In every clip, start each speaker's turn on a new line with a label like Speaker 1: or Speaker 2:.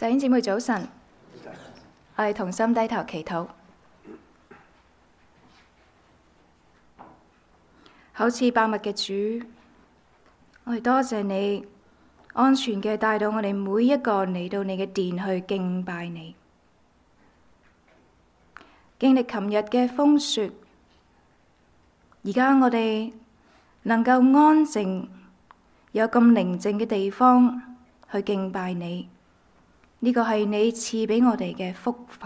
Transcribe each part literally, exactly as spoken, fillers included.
Speaker 1: 弟兄姊妹早晨，我哋同心低頭祈禱。厚賜百物嘅主，我哋多謝你安全嘅帶到我哋每一個嚟到你嘅殿去敬拜你。經歷琴日嘅風雪，而家我哋能夠安靜，有咁寧靜嘅地方去敬拜你，呢個係你賜俾我哋嘅福分。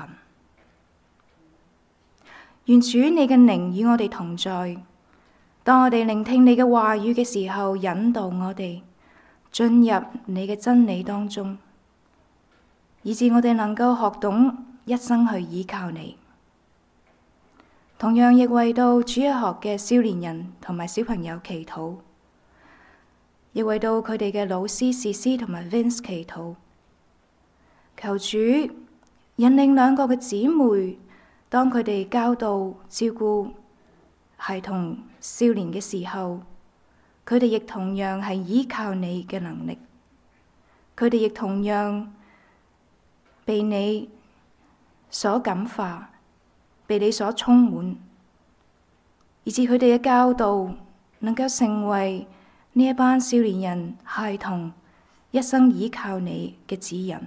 Speaker 1: 願主你嘅靈與我哋同在，當我哋聆聽你嘅話語嘅時候，引導我哋進入你嘅真理當中，以致我哋能夠學懂一生去依靠你。同樣亦為到主日學嘅少年人同埋小朋友祈禱，亦為到佢哋嘅老師士師同埋 Vince 祈禱。求主引領兩個嘅姊妹，當佢哋教導照顧孩童少年嘅時候，佢哋亦同樣係依靠你嘅能力，佢哋亦同樣被你所感化，被你所充滿，以致佢哋嘅教導能夠成為呢一班少年人孩童一生依靠你嘅指引。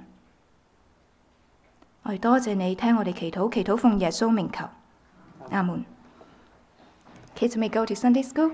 Speaker 1: 我哋多謝你聽我哋祈禱，祈禱奉耶穌名求，阿門。Kids may go to Sunday school。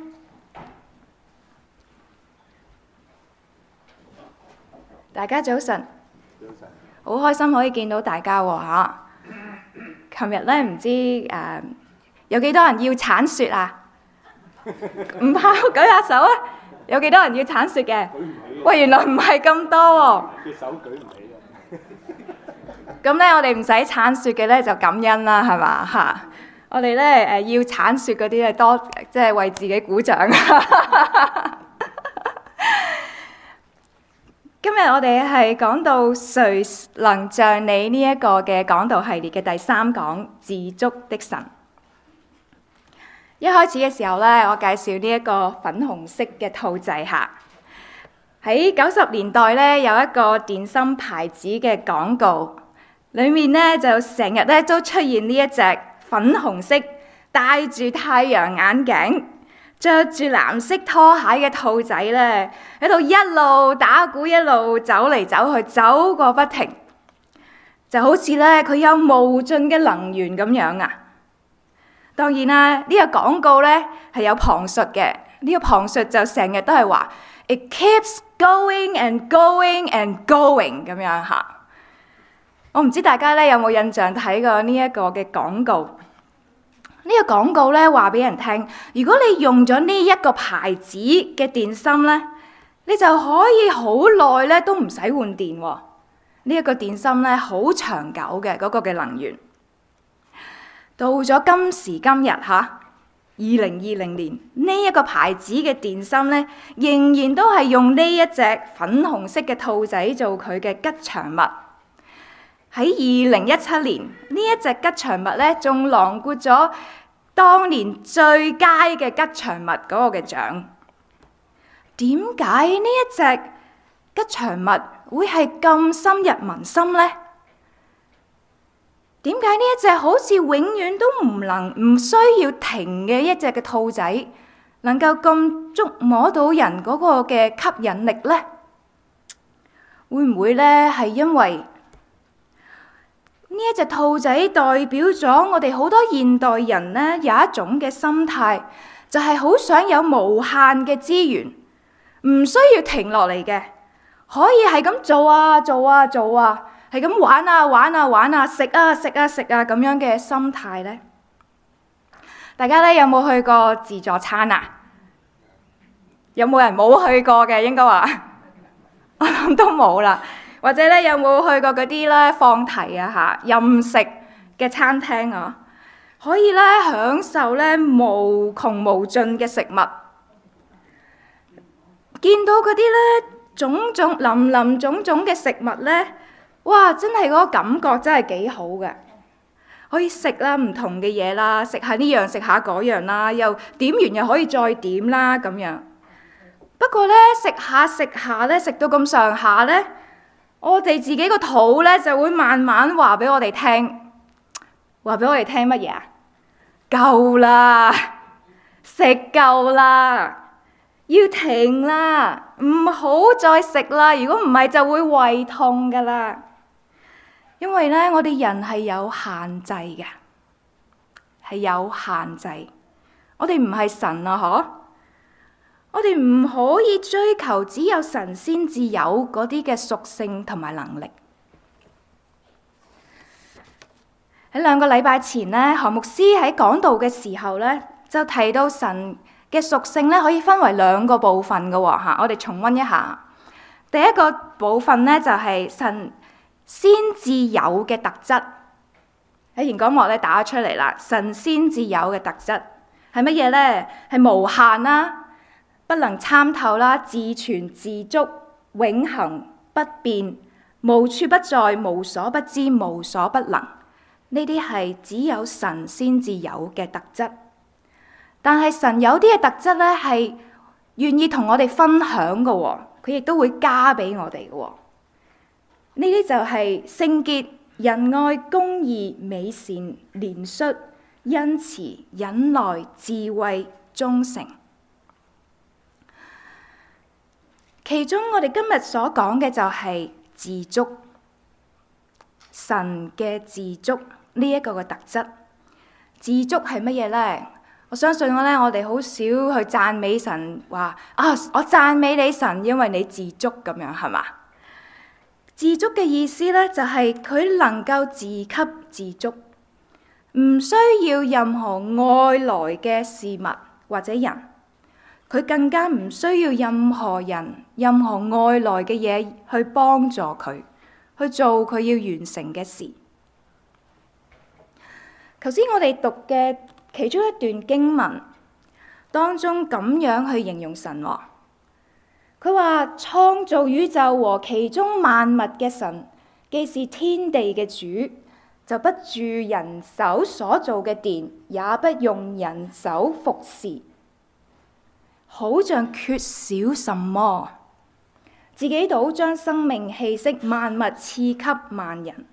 Speaker 1: 大家早晨，好開心可以見到大家喎嚇。琴日咧唔知誒、呃、有幾多人要鏟雪啊？唔怕，舉下手啊！有幾多人要鏟雪嘅？喂，原來唔係咁多喎。隻手舉唔起啊！咁咧，我哋唔使鏟雪嘅咧，就感恩啦，係嘛嚇？我哋咧誒要鏟雪嗰啲咧，多即係為自己鼓掌。今日我哋係講到誰能像你呢一個嘅講道系列嘅第三講，自足的神。一開始嘅時候咧，我介紹呢一個粉紅色嘅兔仔嚇。喺九十年代咧，有一個電芯牌子嘅廣告，裡面咧就成日咧都出現呢一隻粉紅色戴住太陽眼鏡、着住藍色拖鞋嘅兔仔咧，喺度一路打鼓一路走嚟走去，走個不停，就好似咧佢有無盡嘅能源咁樣啊！當然啦，呢、這個廣告咧係有旁述嘅，呢、這個旁述就成日都係話 It keeps going and going and going 咁樣嚇。我唔知大家咧有冇印象睇過呢一個嘅廣告？呢個廣告咧話俾人聽，如果你用咗呢一個牌子嘅電芯咧，你就可以好耐咧都唔使換電喎。呢一個電芯咧好長久嘅嗰個嘅能源。到咗今時今日嚇，二零二零年呢一個牌子嘅電芯咧，仍然都係用呢一隻粉紅色嘅兔仔做佢嘅吉祥物。喺二零一七年，呢一隻吉祥物咧，仲囊括咗當年最佳嘅吉祥物嗰個嘅獎。點解呢一隻吉祥物會係咁深入民心呢？點解呢一隻好似永遠都唔能唔需要停嘅一隻嘅兔仔，能夠咁觸摸到人嗰個嘅吸引力呢？會唔會呢係因為呢一隻兔仔代表咗我哋好多現代人呢有一種嘅心態，就係好想有無限嘅資源，唔需要停落嚟嘅，可以係咁做啊做啊做啊，係咁玩啊玩啊玩啊，食啊食啊食啊咁樣嘅心態呢？大家咧有冇去過自助餐啊？有冇人冇去過嘅？應該話我諗都冇啦。或者咧有冇去過嗰啲咧放題啊嚇任食嘅餐廳啊？可以咧享受咧無窮無盡嘅食物，見到嗰啲咧種種林林種種嘅食物咧，哇！真係嗰個感覺真係幾好嘅，可以食啦唔同嘅嘢啦，食下呢樣食下嗰樣啦，又點完又可以再點啦咁樣。不過咧食下食下咧食到咁上下咧。 我哋自己個肚咧就會慢慢話俾我哋聽，話俾我哋聽乜嘢啊？夠啦，食夠啦，要停啦，唔好再食啦。如果唔係就會胃痛噶啦。因為咧，我哋人係有限制嘅，係有限制。我哋唔係神啊，嗬！我哋唔可以追求只有神先至有嗰啲嘅屬性同埋能力。喺兩個禮拜前咧，何牧師喺講道嘅時候咧，就提到神嘅屬性咧可以分為兩個部分嘅喎嚇。我哋重溫一下。第一個部分咧就係神先至有嘅特質。喺研講幕咧打咗出嚟啦，神先至有嘅特質係乜嘢咧？係無限啦。不能參透啦，自存自足，永恆不變，無處不在，無所不知，無所不能。呢啲係只有神先至有嘅特質。但係神有啲嘅特質咧，係願意同我哋分享嘅喎，佢亦都會加俾我哋嘅喎。呢啲就係聖潔、仁愛、公義、美善、憐恤、恩慈、忍耐、智慧、忠誠。其中我哋今日所講嘅就係自足，神嘅自足呢一個嘅特質。自足係乜嘢呢？我相信我咧，我哋好少去讚美神，話啊，我讚美你神，因為你自足咁樣，係嘛？自足嘅意思咧，就係佢能夠自給自足，唔需要任何外來嘅事物或者人。佢更加唔需要任何人、任何外來嘅嘢去幫助佢去做佢要完成嘅事。頭先我哋讀嘅其中一段經文當中咁樣去形容神喎，佢話創造宇宙和其中萬物嘅神，既是天地嘅主，就不住人手所造嘅殿，也不用人手服侍。好像缺少什麼，自己倒將生命氣息萬物賜給萬人。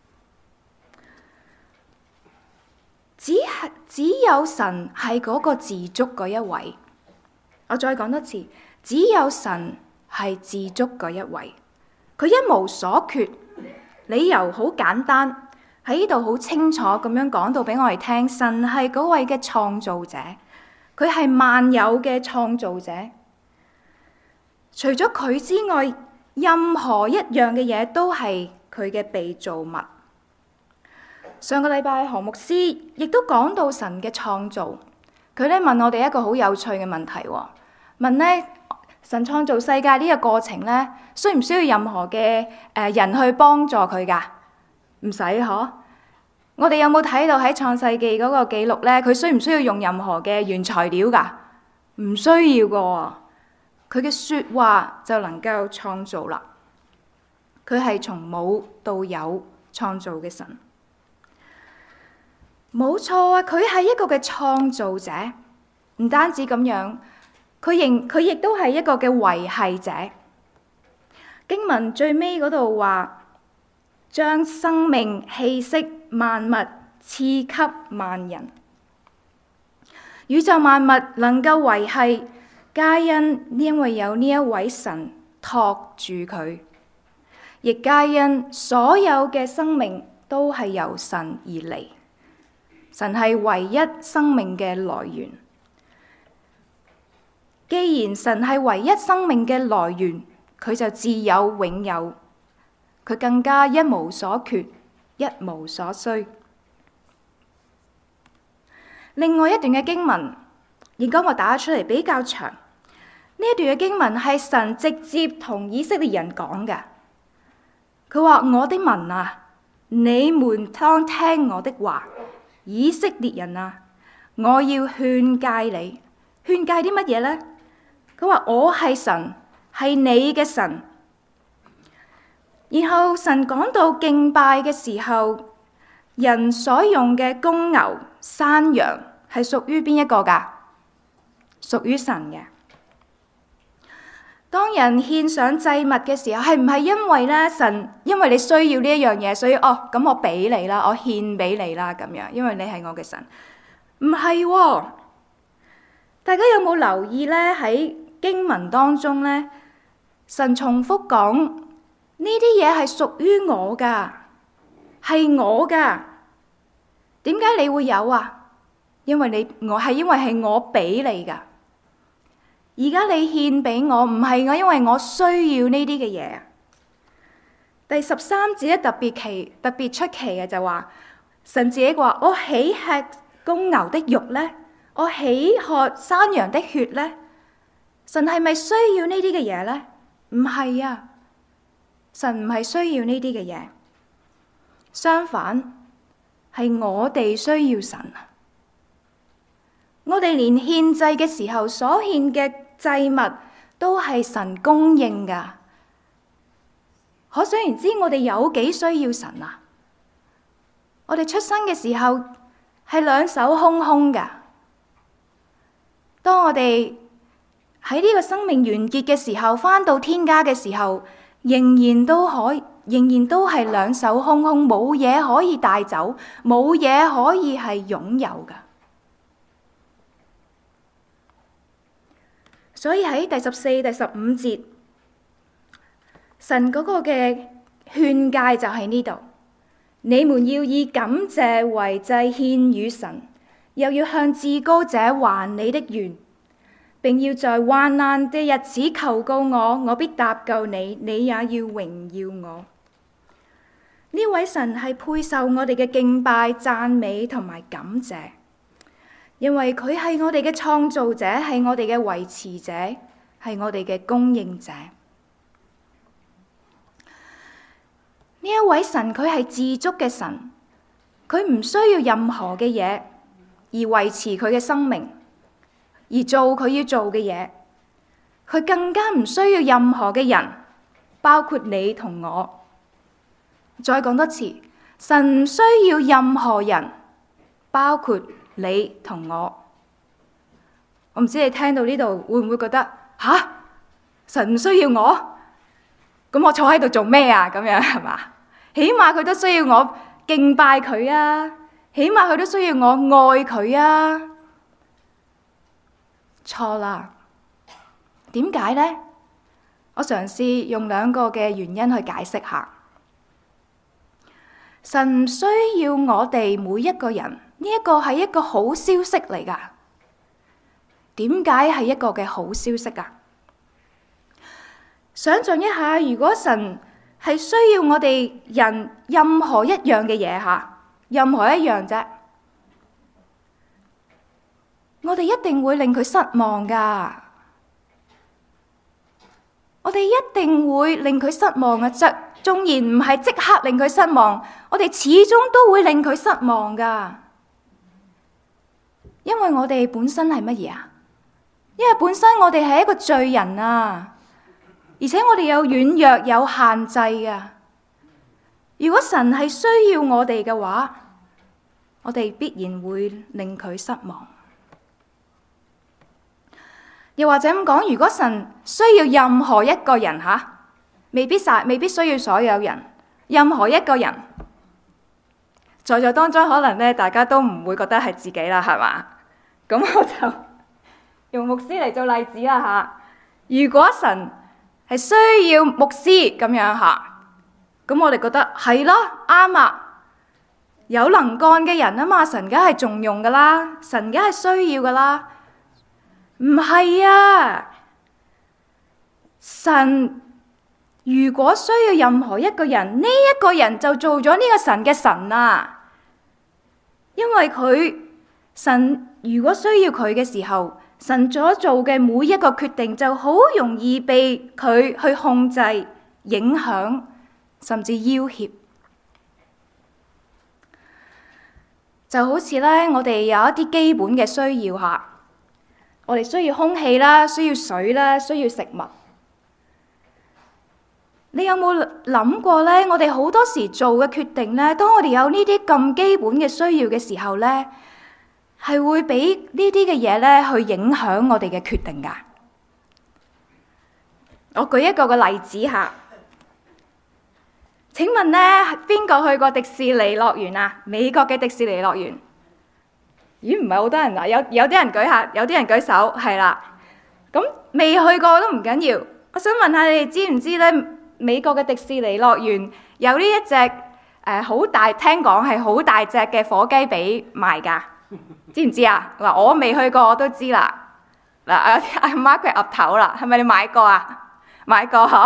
Speaker 1: 只係只有神係嗰個自足嗰一位。我再講多次，只有神係自足嗰一位。佢一無所缺，理由好簡單，喺呢度好清楚咁樣講到俾我哋聽，神係嗰位嘅創造者。佢係萬有嘅創造者，除咗佢之外，任何一樣嘅嘢都係佢嘅被造物。上個禮拜何牧師亦都講到神嘅創造，佢咧問我哋一個好有趣嘅問題，問咧神創造世界呢個過程咧，需唔需要任何嘅誒人去幫助佢噶？唔使嗬。我哋有冇睇到喺創世記嗰個記錄咧？佢需唔需要用任何嘅原材料噶？唔需要噶，佢嘅說話就能夠創造啦。佢係從冇到有創造嘅神，冇錯啊！佢係一個嘅創造者，唔單止咁樣，佢仍佢亦都係一個嘅維繫者。經文最尾嗰度話，將生命氣息萬物賜給萬人，宇宙萬物能夠維繫，皆因因為有呢一位神托住佢，亦皆因所有嘅生命都係由神而嚟。神係唯一生命嘅來源。既然神係唯一生命嘅來源，佢就自有永有，佢更加一無所缺，一無所需。另外一段嘅經文，現今我打出嚟比較長。呢一段嘅經文係神直接同以色列人講嘅。佢話：我的民啊，你們當聽我的話，以色列人啊，我要勸誡你。勸誡啲乜嘢呢？佢話：我係神，係你嘅神。然後神講到敬拜嘅時候，人所用嘅公牛、山羊係屬於邊一個㗎？屬於神嘅。 當人獻上祭物嘅時候，係唔係因為咧神因為你需要呢一樣嘢，所以哦咁我俾你啦，我獻俾你啦咁樣，因為你係我嘅神？唔係喎，大家有冇留意咧？喺經文當中咧，神重複講呢啲嘢係屬於我噶，係我噶。點解你會有啊？因為你我係因為係我俾你噶。而家你獻俾我，唔係我因為我需要呢啲嘅嘢。第十三節咧特別奇特別出奇嘅就話，神自己話：我豈吃公牛的肉呢？我豈喝山羊的血呢？神係咪需要呢啲嘅嘢呢？唔係啊，神唔係需要呢啲嘅嘢，相反係我哋需要神啊！我哋連獻祭嘅時候所獻嘅祭物都係神供應噶，可想而知我哋有幾需要神啊！我哋出生嘅時候係兩手空空噶，當我哋喺呢個生命完結嘅時候，返到天家嘅時候，仍然都可以，仍然都係兩手空空，冇嘢可以帶走，冇嘢可以係擁有噶。所以喺第十四、第十五節，神嗰個嘅勸誡就喺呢度：你們要以感謝為祭獻與神，又要向至高者還你的願，並要在患難的日子求告我，我必搭救你，你也要榮耀我。呢位神係配受我哋嘅敬拜、讚美同埋感謝。因為佢係我哋嘅創造者，係我哋嘅維持者，係我哋嘅供應者。呢一位神佢係自足嘅神，佢唔需要任何嘅嘢而維持佢嘅生命，而做佢要做嘅嘢。佢更加唔需要任何嘅人，包括你同我。再講多次，神唔需要任何人，包括你同我。我唔知你聽到呢度會唔會覺得吓，神唔需要我，咁我坐喺度做咩啊？咁樣係嘛？起碼佢都需要我敬拜佢啊，起碼佢都需要我愛佢啊。錯啦，點解呢？我嘗試用兩個嘅原因去解釋下。神唔需要我哋每一個人。呢一個係一個好消息嚟噶。點解係一個嘅好消息啊？想象一下，如果神係需要我哋人任何一樣嘅嘢吓，任何一樣啫，我哋一定會令佢失望噶。我哋一定會令佢失望嘅，即縱然唔係即刻令佢失望，我哋始終都會令佢失望噶。因為我哋本身係乜嘢啊？因為本身我哋係一個罪人啊，而且我哋有軟弱、有限制啊。如果神係需要我哋嘅話，我哋必然會令佢失望。又或者咁講，如果神需要任何一個人吓，未必晒，未必需要所有人，任何一個人。在座當中可能咧，大家都唔會覺得係自己啦，係嘛？咁我就用牧師嚟做例子啦吓。如果神係需要牧師咁樣吓，咁我哋覺得係咯，啱啊，有能幹嘅人啊嘛，神梗係重用噶啦，神梗係需要噶啦。唔係啊，神如果需要任何一個人，呢一個人就做咗呢個神嘅神啊。因為佢神如果需要佢嘅時候，神所做嘅每一個決定就好容易被佢去控制、影響，甚至要挾。就好似咧，我哋有一啲基本嘅需要吓，我哋需要空氣啦，需要水啦，需要食物。你有冇諗過呢？我哋好多時做嘅決定呢，當我哋有呢啲咁基本嘅需要嘅時候呢，係會俾呢啲嘅嘢呢去影響我哋嘅決定噶。 我舉一個個例子嚇。請問呢，邊個去過迪士尼樂園啊？美國嘅迪士尼樂園？咦，唔係好多人啊？有有啲人舉下，有啲人舉手，係啦。咁未去過都唔緊要。我想問下你哋知唔知呢？美國嘅迪士尼樂園有呢一隻誒好大，聽講係好大隻嘅火雞髀賣㗎，知唔知啊？嗱，我未去過，我都知啦。嗱，阿阿 Margaret 岌頭啦，係咪你買過啊？買過嗬。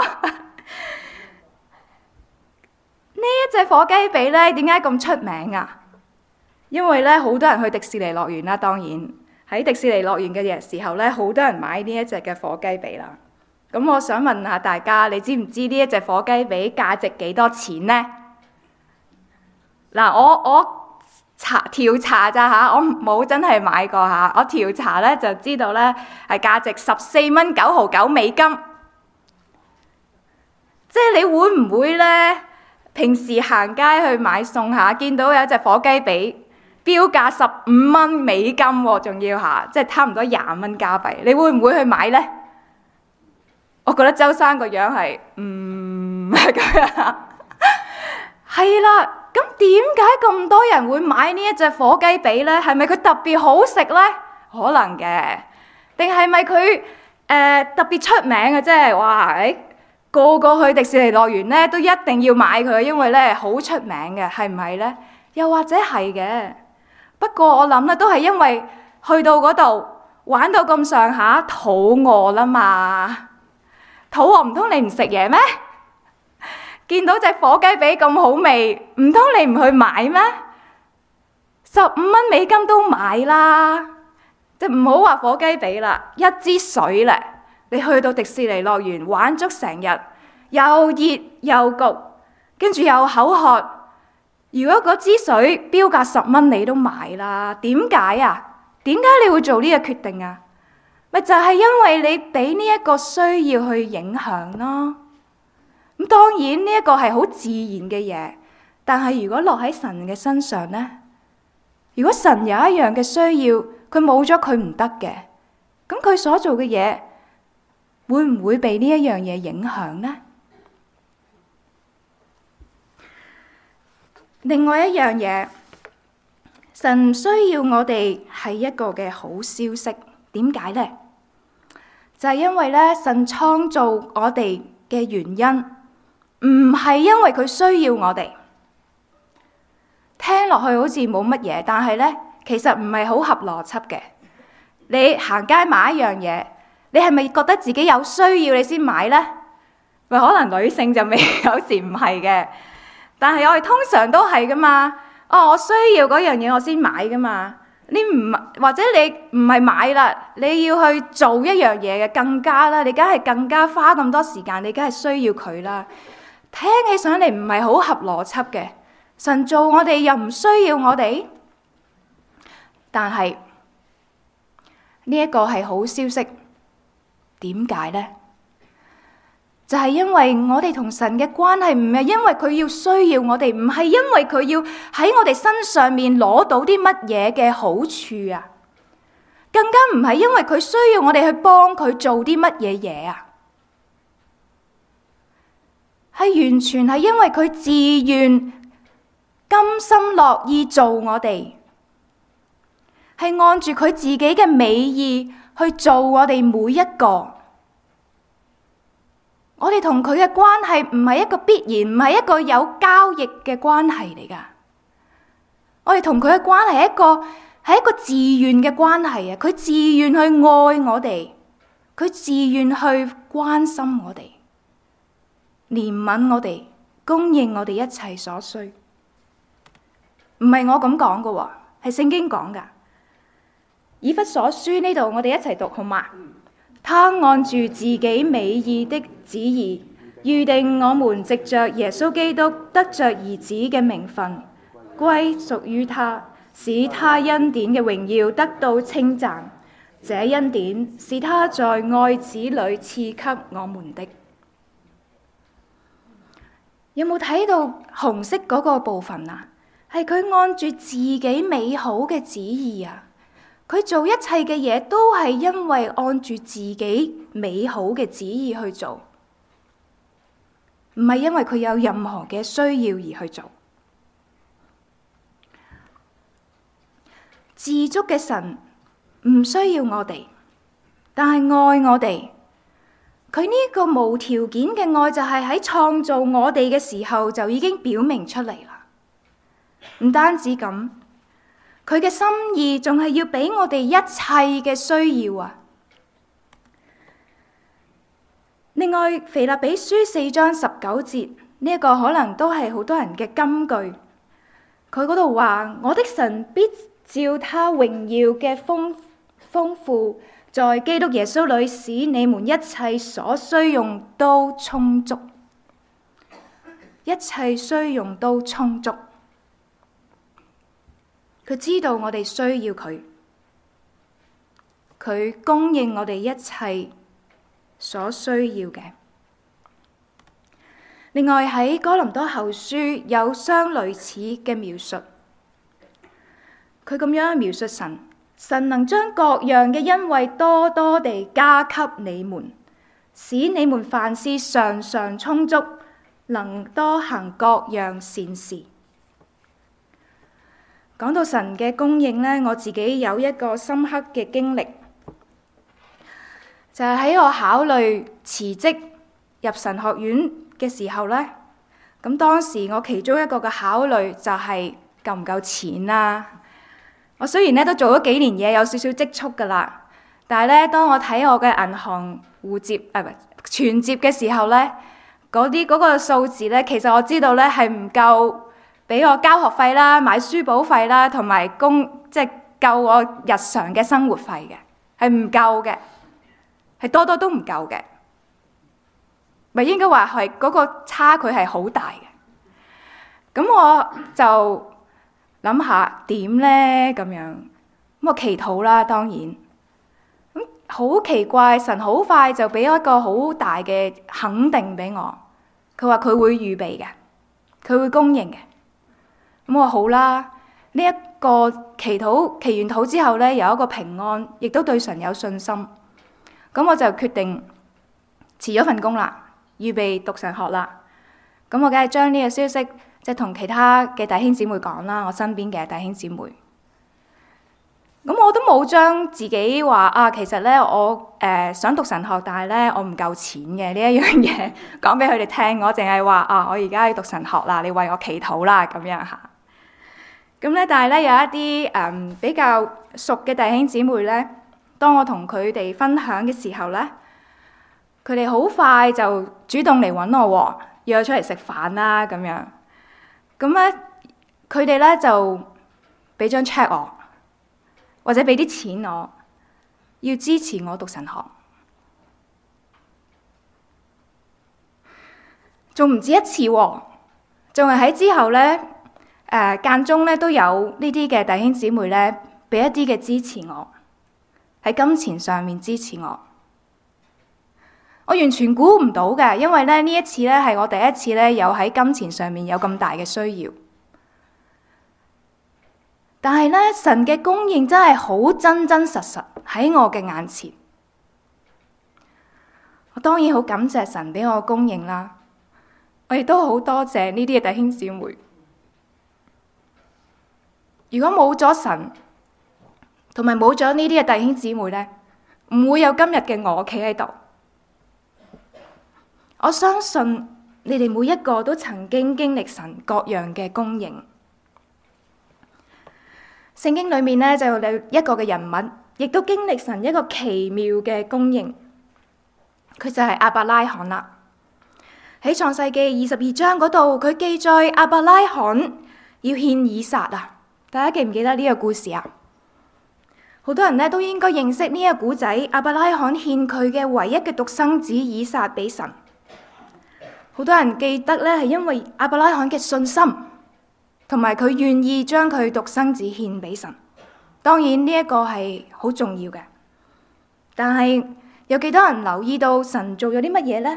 Speaker 1: 呢一隻火雞髀咧，點解咁出名啊？因為咧，好多人去迪士尼樂園啦。當然喺迪士尼樂園嘅時候咧，好多人買呢一隻嘅火雞髀啦。咁我想問下大家，你知唔知呢一隻火雞髀價值幾多錢呢？嗱，我我查調查咋嚇，我冇真係買過嚇。我調查咧就知道咧係價值十四蚊九毫九美金。即係你會唔會咧？平時行街去買餸下，見到有一隻火雞髀，標價十五蚊美金喎，仲要下，即係差唔多廿蚊加幣。你會唔會去買呢？我覺得周生個樣係，嗯，係咁樣。係啦，咁點解咁多人會買呢一隻火雞髀呢？係咪佢特別好食呢？可能嘅，定係咪佢誒特別出名嘅？即係哇，誒。個個去迪士尼樂園咧，都一定要買佢，因為咧好出名嘅，係唔係呢？又或者係嘅，不過我諗咧都係因為去到嗰度玩到咁上下，肚餓啦嘛。肚餓唔通你唔食嘢咩？見到隻火雞髀咁好味，唔通你唔去買咩？十五蚊美金都買啦，就唔好話火雞髀啦，一支水咧。你去到迪士尼樂園玩足成日，又熱又焗，跟住又口渴。如果嗰支水標價十蚊，你都買啦。點解啊？點解你會做呢個決定啊？咪就係因為你俾呢一個需要去影響咯。咁當然呢一個係好自然嘅嘢，但係如果落喺神嘅身上呢？如果神有一樣嘅需要，佢冇咗佢唔得嘅，咁佢所做嘅嘢，會唔會被呢一樣嘢影響呢？另外一樣嘢，神需要我哋係一個嘅好消息。點解呢？就係因為咧，神創造我哋嘅原因，唔係因為佢需要我哋。聽落去好似冇乜嘢，但係咧，其實唔係好合邏輯嘅。你行街買一樣嘢，你係咪覺得自己有需要你先買呢？喂，可能女性就未有時唔係嘅，但係我哋通常都係噶嘛。哦，我需要嗰樣嘢我先買噶嘛。你唔或者你唔係買啦，你要去做一樣嘢嘅，更加啦，你梗係更加花咁多時間，你梗係需要佢啦。聽起上嚟唔係好合邏輯嘅。神做我哋又唔需要我哋，但係呢一個係好消息。點解呢？就係因為我哋同神嘅關係唔係因為佢要需要我哋，唔係因為佢要喺我哋身上面攞到啲乜嘢嘅好處啊，更加唔係因為佢需要我哋去幫佢做啲乜嘢嘢啊，係完全係因為佢自願甘心樂意做我哋，係按住佢自己嘅美意去做我哋每一個。我哋同佢嘅關係唔係一個必然，唔係一個有交易嘅關係嚟噶。我哋同佢嘅關係係一個係一個自願嘅關係啊！佢自願去愛我哋，佢自願去關心我哋，憐憫我哋，供應我哋一切所需。唔係我咁講噶，係聖經講噶。以弗所書呢度，我哋一齊讀好嗎？他按住自己美意的旨意，預定我們藉着耶穌基督得着兒子嘅名分，歸屬於他，使他恩典嘅榮耀得到稱讚。這恩典是他在愛子裏賜給我們的。有冇睇到紅色嗰個部分啊？係佢按住自己美好嘅旨意啊！佢做一切嘅嘢都係因為按住自己美好嘅旨意去做， 唔係因為佢有任何嘅需要而去做。自足嘅神唔需要我哋，但係愛我哋。佢呢個無條件嘅愛就係喺創造我哋嘅時候就已經表明出嚟啦。唔單止咁，佢嘅心意仲係要俾我哋一切嘅需要啊！另外，腓立比書四章十九節呢一個可能都係好多人嘅金句。佢嗰度話：我的神必照他榮耀嘅豐豐富，在基督耶穌裏使你們一切所需用都充足，一切需用都充足。佢知道我哋需要佢，佢供應我哋一切所需要嘅。另外喺哥林多後書有相類似嘅描述，佢咁樣描述神。神能將各樣嘅恩惠多多地加給你們，使你們凡事常常充足，能多行各樣善事。講到神嘅供應呢，我自己有一個深刻嘅經歷，就係喺我考慮辭職入神學院嘅時候呢，咁當時我其中一個嘅考慮就係夠唔夠錢啦。我雖然咧都做咗幾年嘢，有少少積蓄噶啦，但係咧當我睇我嘅銀行戶接啊唔係存摺嘅時候咧，嗰啲嗰個數字咧，其實我知道咧係唔夠俾我交學費啦、買書簿費啦，同埋供即係夠我日常嘅生活費嘅，係唔夠嘅，係多多都唔夠嘅，咪應該話係嗰個差距係好大嘅。咁我就諗下點呢？咁樣，咁我祈禱啦，當然，咁好奇怪，神好快就俾一個好大嘅肯定俾我，佢話佢會預備嘅，佢會供應嘅。咁我好啦，呢一個祈禱祈完禱之後呢，有一個平安，亦都對神有信心，咁我就決定辭咗份工啦，預備讀神學啦。咁我梗係將呢個消息即係同其他嘅弟兄姊妹講啦，我身邊嘅弟兄姊妹。咁我都冇將自己話啊，其實咧我誒、呃、想讀神學，但係咧我唔夠錢嘅呢一樣嘢講俾佢哋聽。我淨係話啊，我而家要讀神學啦，你為我祈禱啦咁樣嚇。咁咧，但係咧有一啲誒、嗯、比較熟嘅弟兄姊妹咧，當我同佢哋分享嘅時候咧，佢哋好快就主動嚟揾我，約我出嚟食飯啦咁樣。咁咧，佢哋咧就俾張 check 我，或者俾啲錢我，要支持我讀神學。仲唔止一次喎，仲係喺之後咧，誒間中咧都有呢啲嘅弟兄姊妹咧，俾一啲嘅支持我，喺金錢上面支持我。我完全估唔到嘅，因為咧呢一次咧係我第一次咧有喺金錢上面有咁大嘅需要。但係咧神嘅供應真係好真真實實喺我嘅眼前。我當然好感謝神俾我供應啦，我亦都好多謝呢啲嘅弟兄姊妹。如果冇咗神，同埋冇咗呢啲嘅弟兄姊妹咧，唔會有今日嘅我企喺度。我相信你哋每一個都曾經經歷神各樣嘅供應。聖經裏面呢，就有一個嘅人物，亦都經歷神一個奇妙嘅供應。佢就係亞伯拉罕啦。喺創世記二十二章嗰度，佢記載亞伯拉罕要獻以撒啊。大家記唔記得呢個故事啊？好多人呢都應該認識呢個古仔。亞伯拉罕獻佢嘅唯一嘅獨生子以撒俾神。好多人記得咧，係因為亞伯拉罕嘅信心，同埋佢願意將佢獨生子獻俾神。當然呢一個係好重要嘅，但係有幾多人留意到神做咗啲乜嘢呢？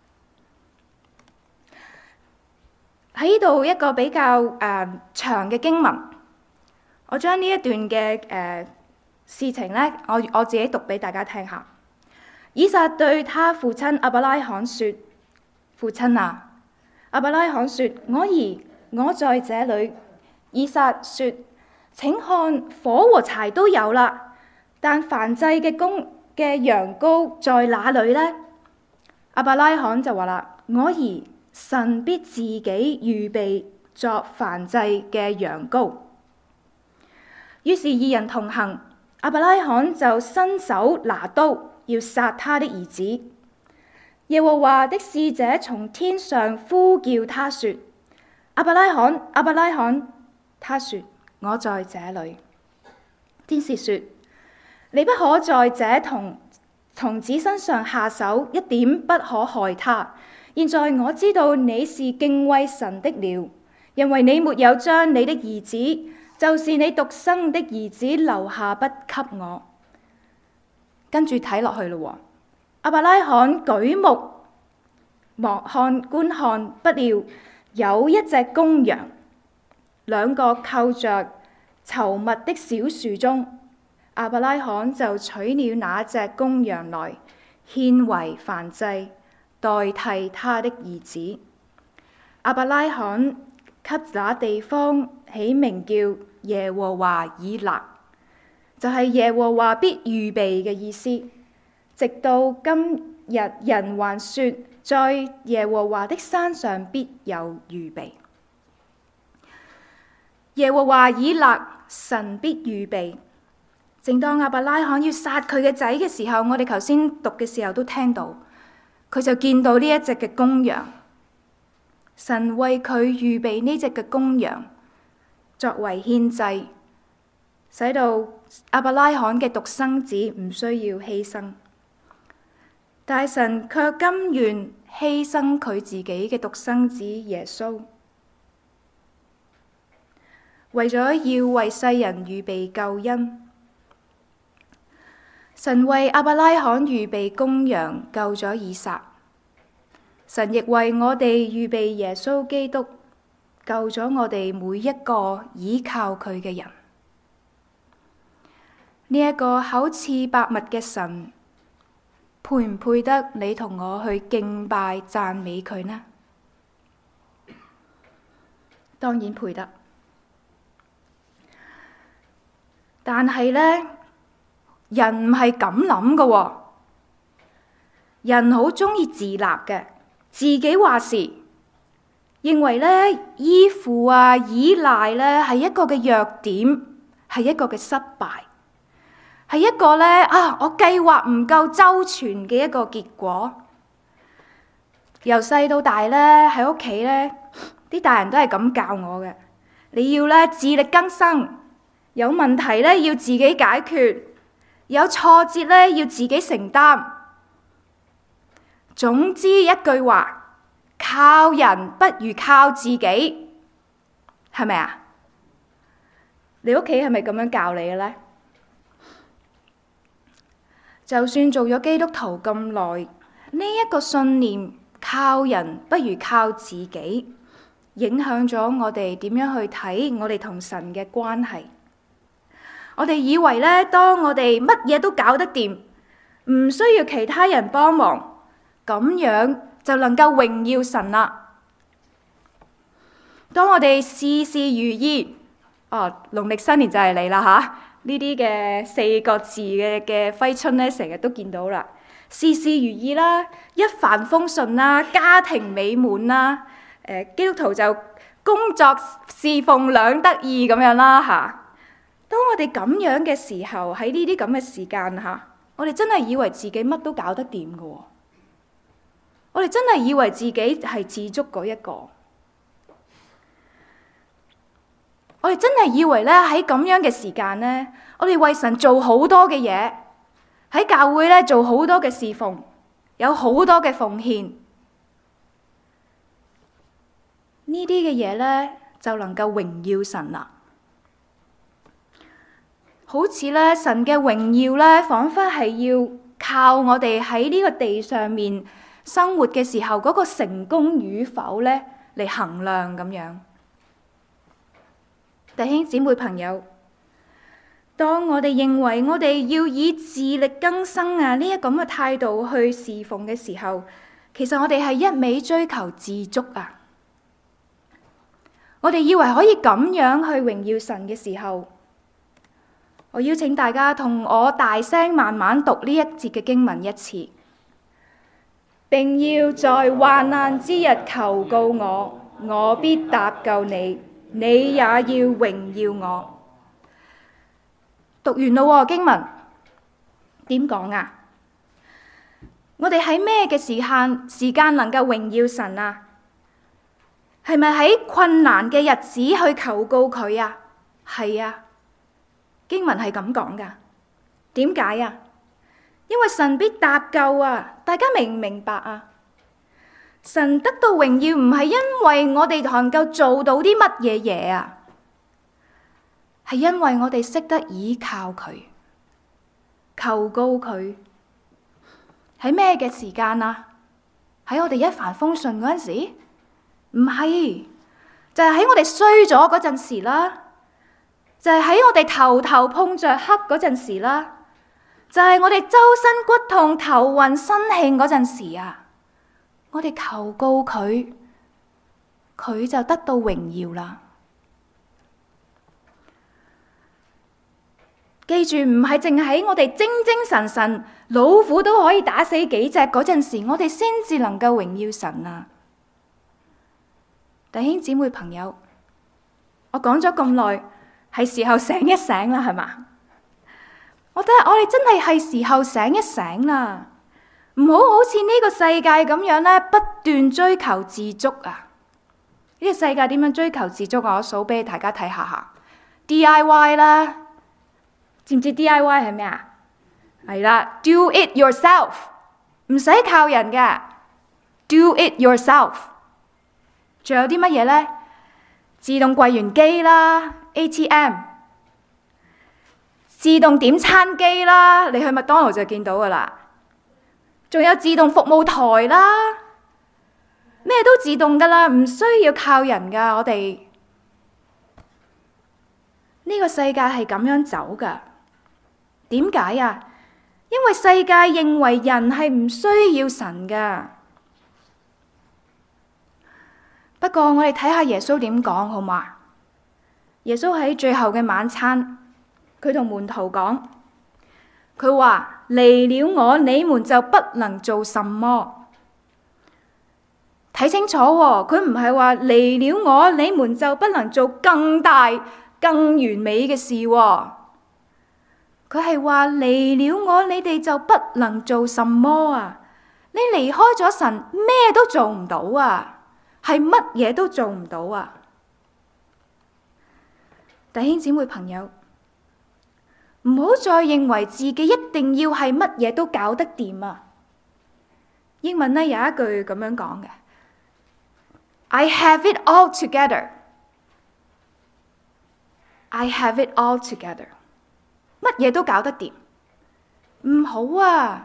Speaker 1: 喺呢度一個比較誒、呃、長嘅經文，我將呢一段嘅誒、呃、事情咧，我我自己讀俾大家聽下。以撒對他父親亞伯拉罕說：父親啊， 亞伯拉罕說：我兒，我在這裏。以撒說：請看，火和柴都有啦，但燔祭嘅公嘅羊羔在哪裏呢？亞伯拉罕就話啦：我兒，神必自己預備作燔祭嘅羊羔。於是二人同行，亞伯拉罕就伸手拿刀要殺他的兒子。耶和華的使者從天上呼叫他說：亞伯拉罕，亞伯拉罕。他說：我在這裏。天使說：你不可在這童童子身上下手，一點不可害他。現在我知道你是敬畏神的了，因為你沒有將你的兒子，就是你獨生的兒子留下不給我。跟住睇落去咯，亞伯拉罕舉目望看觀看，不料有一隻公羊，兩個扣着稠密的小樹中，亞伯拉罕就取了那隻公羊來獻為燔祭，代替他的兒子。亞伯拉罕給那地方起名叫耶和華以勒，就係、是、耶和華必預備嘅意思。直到今日，人還說，在耶和華的山上必有預備。耶和華以勒，神必預備。正當亞伯拉罕要殺佢嘅仔嘅時候，我哋頭先讀嘅時候都聽到，佢就見到呢一隻嘅公羊，神為佢預備呢隻嘅公羊作為獻祭，使到亞伯拉罕嘅獨生子唔需要犧牲。但係神卻甘願犧牲佢自己嘅獨生子耶穌，為咗要為世人預備救恩。神為亞伯拉罕預備公羊，救咗以撒。神亦為我哋預備耶穌基督，救咗我哋每一個倚靠佢嘅人。呢、這、一個厚賜百物嘅神，配唔配得你同我去敬拜讚美佢呢？當然配得。但係呢，人唔係咁諗噶喎。人好中意自立嘅，自己話事，認為呢依附啊、依賴呢係一個嘅弱點，係一個嘅失敗，係一個呢啊我計劃唔夠周全嘅一個結果。由細到大呢，喺屋企呢，啲大人都係咁教我嘅，你要呢自力更生。有問題咧，要自己解決；有挫折咧，要自己承擔。總之一句話，靠人不如靠自己，係咪啊？你屋企係咪咁樣教你嘅咧？就算做咗基督徒咁耐，呢一個信念，靠人不如靠自己，影響咗我哋點樣去睇我哋同神嘅關係。我哋以為咧，當我哋乜嘢都搞得掂，唔需要其他人幫忙，咁樣就能夠榮耀神啦。當我哋事事如意，哦，農曆新年就係嚟啦吓，呢啲嘅四個字嘅嘅揮春咧，成日都見到啦。事事如意啦，一帆風順啦，家庭美滿啦，誒，基督徒就工作侍奉兩得意咁樣啦吓。當我哋咁樣嘅時候，喺呢啲咁嘅時間吓，我哋真係以為自己乜都搞得掂㗎喎。我哋真係以為自己係自足嗰一個。我哋真係以為咧，喺咁樣嘅時間咧，我哋為神做好多嘅嘢，喺教會咧做好多嘅侍奉，有好多嘅奉獻，呢啲嘅嘢咧就能夠榮耀神啦。好似咧，神嘅榮耀咧，彷彿係要靠我哋喺呢個地上面生活嘅時候嗰個成功與否咧嚟衡量咁樣。弟兄姊妹朋友，當我哋認為我哋要以自力更生啊呢一咁嘅態度去侍奉嘅時候，其實我哋係一味追求自足啊。 我哋以為可以咁樣去榮耀神嘅時候，我邀請大家同我大聲慢慢讀呢一節嘅經文一次，並要在患難之日求告我，我必搭救你，你也要榮耀我。讀完咯，經文點講啊？我哋喺咩嘅時限時間能夠榮耀神啊？係咪喺困難嘅日子去求告佢啊？係啊，經文係咁講噶。點解啊？因為神必搭救啊！大家明唔明白啊？神得到榮耀唔係因為我哋能夠做到啲乜嘢嘢啊，係因為我哋識得倚靠佢，求告佢。喺咩嘅時間啊？喺我哋一帆風順嗰陣時？唔係，就係喺我哋衰咗嗰陣時啦，就係喺我哋頭頭碰着黑嗰陣時啦，就係我哋周身骨痛、頭暈身㷫嗰陣時啊，我哋求告佢，佢就得到榮耀啦。記住，唔係淨喺我哋精精神神、老虎都可以打死幾隻嗰陣時，我哋先至能夠榮耀神啊！弟兄姊妹朋友，我講咗咁耐，係時候醒一醒啦，係嘛？我覺得我哋真係係時候醒一醒啦，唔好好似呢個世界咁樣咧，不斷追求自足啊！呢個世界點樣追求自足啊？我數俾大家睇下下 D I Y 啦，知唔知 D I Y 係咩啊？係啦 ，Do it yourself， 唔使靠人嘅 ，Do it yourself。仲有啲乜嘢呢？自動櫃員機啦 ，A T M， 自動點餐機啦，你去麥當勞就見到噶啦。仲有自動服務台啦，咩都自動噶啦，唔需要靠人噶。我哋呢個世界係咁樣走噶。點解啊？因為世界認為人係唔需要神噶。不過我哋睇下耶穌點講好嘛？耶穌喺最後嘅晚餐，佢同門徒講，佢話離了我，你們就不能做什麼。睇清楚喎，佢唔係話離了我，你們就不能做更大、更完美嘅事喎。佢係話離了我，你哋就不能做什麼啊！你離開咗神，咩都做唔到啊！係乜嘢都做唔到啊！弟兄姊妹朋友，唔好再認為自己一定要係乜嘢都搞得掂啊！英文呢有一句咁樣講嘅 I have it all together. I have it all together. 乜嘢都搞得掂，唔好啊！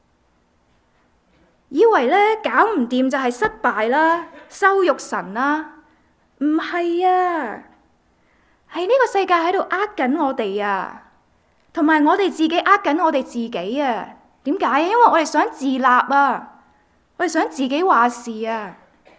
Speaker 1: 以為咧搞唔掂就係失敗啦，羞辱神啦，唔係啊，係呢個世界喺度呃緊我哋啊，同埋我哋自己呃緊我哋自己啊。點解啊？因為我哋想自立啊，我哋想自己話事啊。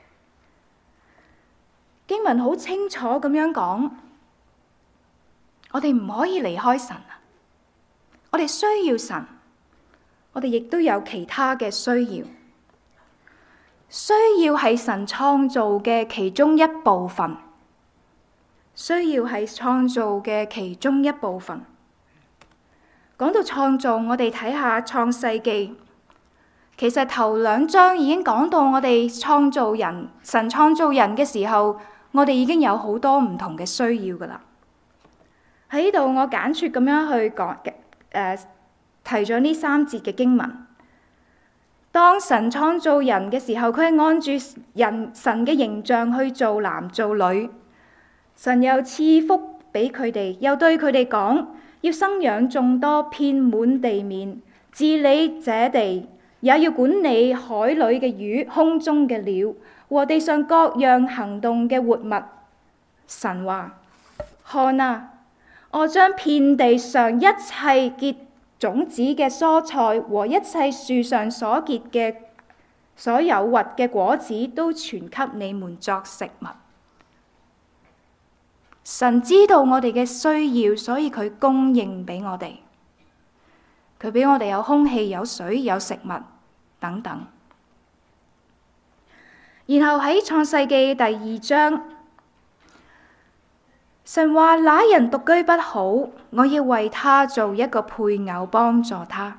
Speaker 1: 經文好清楚咁樣講，我哋唔可以離開神啊，我哋需要神，我哋亦都有其他嘅需要。需要係神創造嘅其中一部分，需要係創造嘅其中一部分。講到創造，我哋睇下創世記，其實頭兩章已經講到我哋創造人，神創造人嘅時候，我哋已經有好多唔同嘅需要噶啦。喺呢度我簡拙咁樣去講，誒、呃、提咗呢三節嘅經文。當神創造人嘅時候，佢係按住人神嘅形象去做男做女。神又賜福俾佢哋，又對佢哋講，要生養眾多，遍滿地面，治理這地，也要管理海裏嘅魚、空中嘅鳥和地上各樣行動嘅活物。神話：看啊，我將遍地上一切結種子嘅蔬菜和一切樹上所結嘅所有核嘅果子都傳給你們作食物。 神知道我哋嘅需要，所以佢供應俾我哋。佢俾我哋有空氣、有水、有食物等等。然後喺創世記第二章，神話那人獨居不好，我要為他做一個配偶幫助他。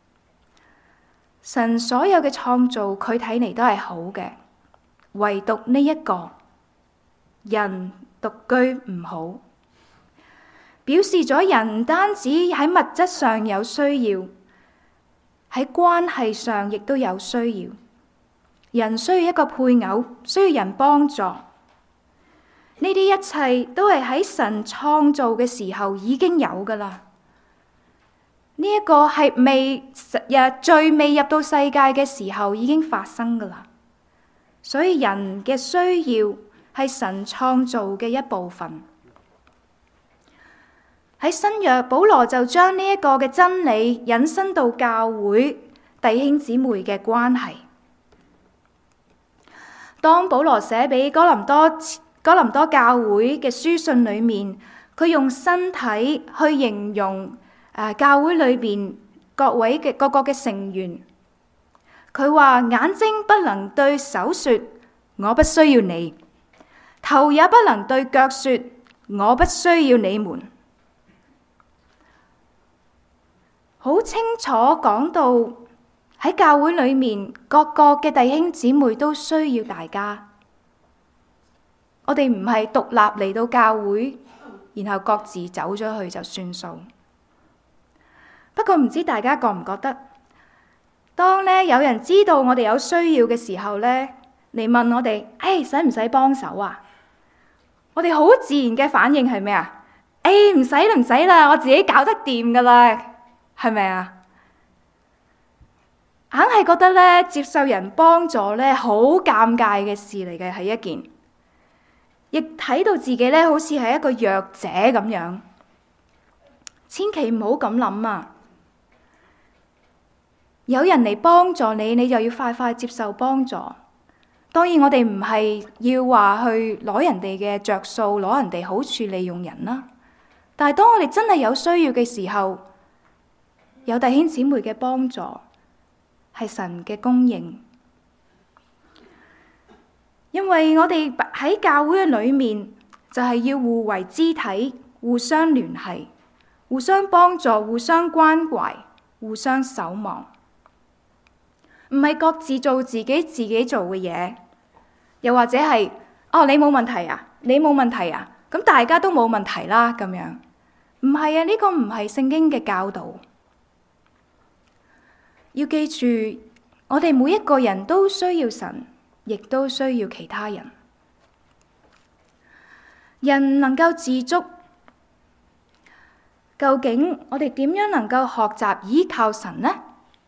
Speaker 1: 神所有嘅創造，佢睇嚟都係好嘅，唯獨呢一個人獨居唔好，表示咗人唔單止喺物質上有需要，喺關係上亦都有需要。人需要一個配偶，需要人幫助。呢啲一切都係喺神創造嘅時候已經有噶啦。呢一個係未日最未入到世界嘅時候已經發生噶啦。所以人嘅需要係神創造嘅一部分。喺新約，保羅就將呢一個嘅真理引申到教會弟兄姊妹嘅關係。當保羅寫俾哥林多哥林多教會嘅書信裏面，佢用身體去形容誒、呃、教會裏邊各位嘅各個嘅成員。佢話眼睛不能對手說我不需要你，頭也不能對腳說我不需要你們。好清楚講到。喺教會裏面，各個嘅弟兄姊妹都需要大家。我哋唔係獨立嚟到教會，然後各自走咗去就算數。不過唔知大家覺唔覺得，當咧有人知道我哋有需要嘅時候咧，嚟問我哋，誒，使唔使幫手啊？我哋好自然嘅反應係咩啊？誒，唔使啦，唔使啦，我自己搞得掂噶啦，係咪啊？硬係覺得咧，接受人幫助咧，好尷尬嘅事嚟嘅，係一件，亦睇到自己咧，好似係一個弱者咁樣。千祈唔好咁諗啊！有人嚟幫助你，你就要快快接受幫助。當然，我哋唔係要話去攞人哋嘅着數，攞人哋好處利用人啦。但係當我哋真係有需要嘅時候，有弟兄姊妹嘅幫助。係神嘅供應，因為我哋喺教會裏面就係要互為肢體，互相聯繫，互相幫助，互相關懷，互相守望，唔係各自做自己自己做嘅嘢，又或者係哦你冇問題啊，你冇問題啊，咁大家都冇問題啦咁樣，唔係啊，呢個唔係聖經嘅教導。要記住，我哋每一個人都需要神，亦都需要其他人。人能夠自足，究竟我哋點樣能夠學習依靠神呢？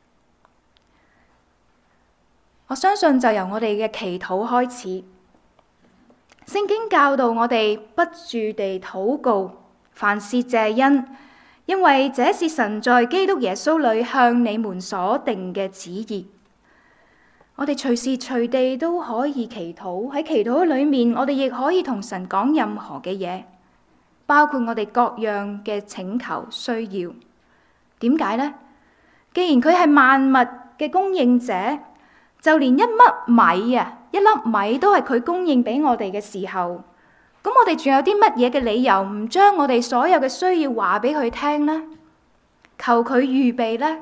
Speaker 1: 我相信就由我哋嘅祈禱開始。聖經教導我哋不住地禱告，凡事謝恩。因為這是神在基督耶穌裏向你們所定嘅旨意。我哋隨時隨地都可以祈禱，喺祈禱裏面，我哋亦可以同神講任何嘅嘢，包括我哋各樣嘅請求需要。點解呢？既然佢係萬物嘅供應者，就連一粒米啊，一粒米都係佢供應俾我哋嘅時候，咁我哋仲有啲乜嘢嘅理由唔將我哋所有嘅需要話俾佢聽呢？求佢預備呢？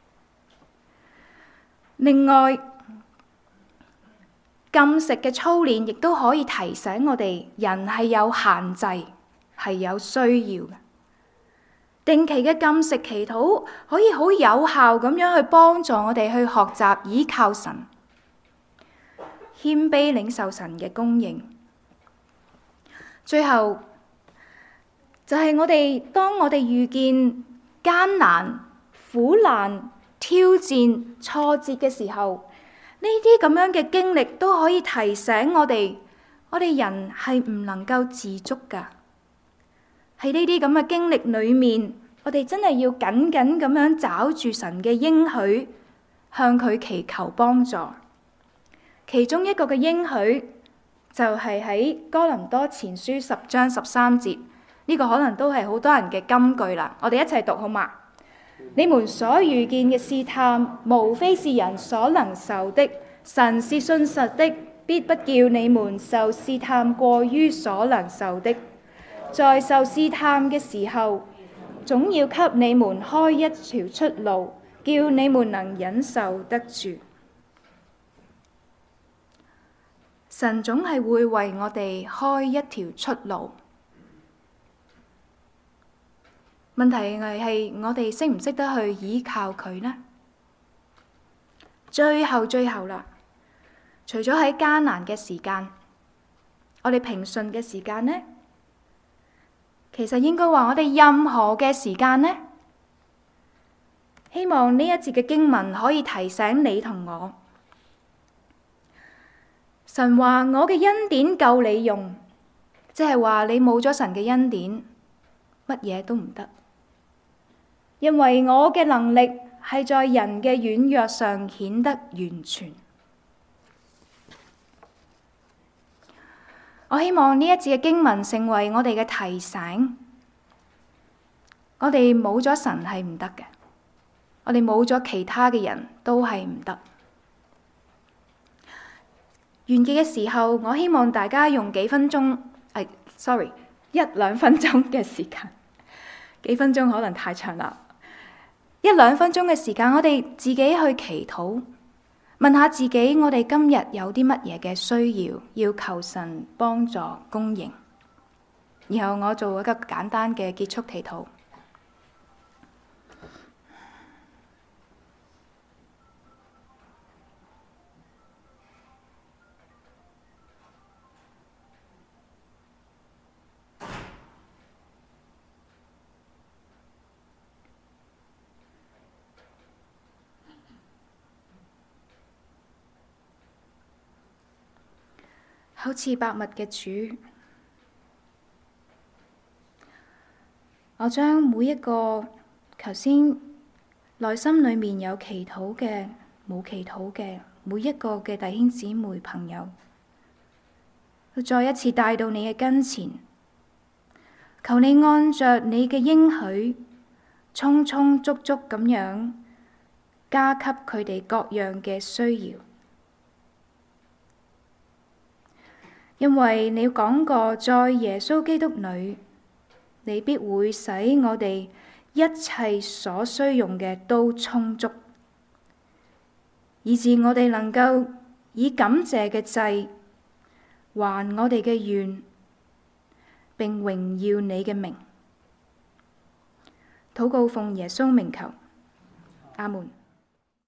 Speaker 1: 另外，禁食嘅操練亦都可以提醒我哋，人係有限制，係有需要嘅。定期嘅禁食祈禱可以好有效咁樣去幫助我哋去學習倚靠神，謙卑領受神嘅供應。最後就係我哋，當我哋遇見艱難、苦難、挑戰、挫折嘅時候，呢啲咁樣嘅經歷都可以提醒我哋，我哋人係唔能夠自足噶。喺呢啲咁嘅經歷裏面，我哋真係要緊緊咁樣抓住神嘅應許，向佢祈求幫助。其中一個嘅應許， 就係喺哥林多前書十章十三節，呢個可能都係好多人嘅金句啦。我哋一齊讀好嗎？你們所遇見嘅試探，無非是人所能受的。神是信實的，必不叫你們受試探過於所能受的。在受試探嘅時候，總要給你們開一條出路，叫你們能忍受得住。神總係會為我哋開一條出路。問題係我哋識唔識得去依靠佢呢？最後最後啦，除咗喺艱難嘅時間，我哋平順嘅時間呢？其實應該話我哋任何嘅時間呢？希望呢一節嘅經文可以提醒你同我。神話我嘅恩典夠你用，即係話你冇咗神嘅恩典，乜嘢都唔得。因為我嘅能力係在人嘅軟弱上顯得完全。我希望呢一節嘅經文成為我哋嘅提醒，我哋冇咗神係唔得嘅，我哋冇咗其他嘅人都係唔得。完結嘅時候，我希望大家用幾分鐘，哎，sorry，一兩分鐘嘅時間，幾分鐘可能太長啦，一兩分鐘嘅時間，我哋自己去祈禱。問下自己，我哋今日有啲乜嘢嘅需要，要求神幫助供應。然後我做一個簡單嘅結束祈禱。好似百物嘅主，我將每一個頭先內心裏面有祈禱嘅、冇祈禱嘅每一個嘅弟兄姊妹朋友，再一次帶到你嘅跟前，求你按着你嘅應許，充充足足咁樣加給佢哋各樣嘅需要。因為你講過，在耶穌基督裏，你必會使我哋一切所需用嘅都充足，以致我哋能夠以感謝嘅祭還我哋嘅願，並榮耀你嘅名。禱告奉耶穌名求，阿門。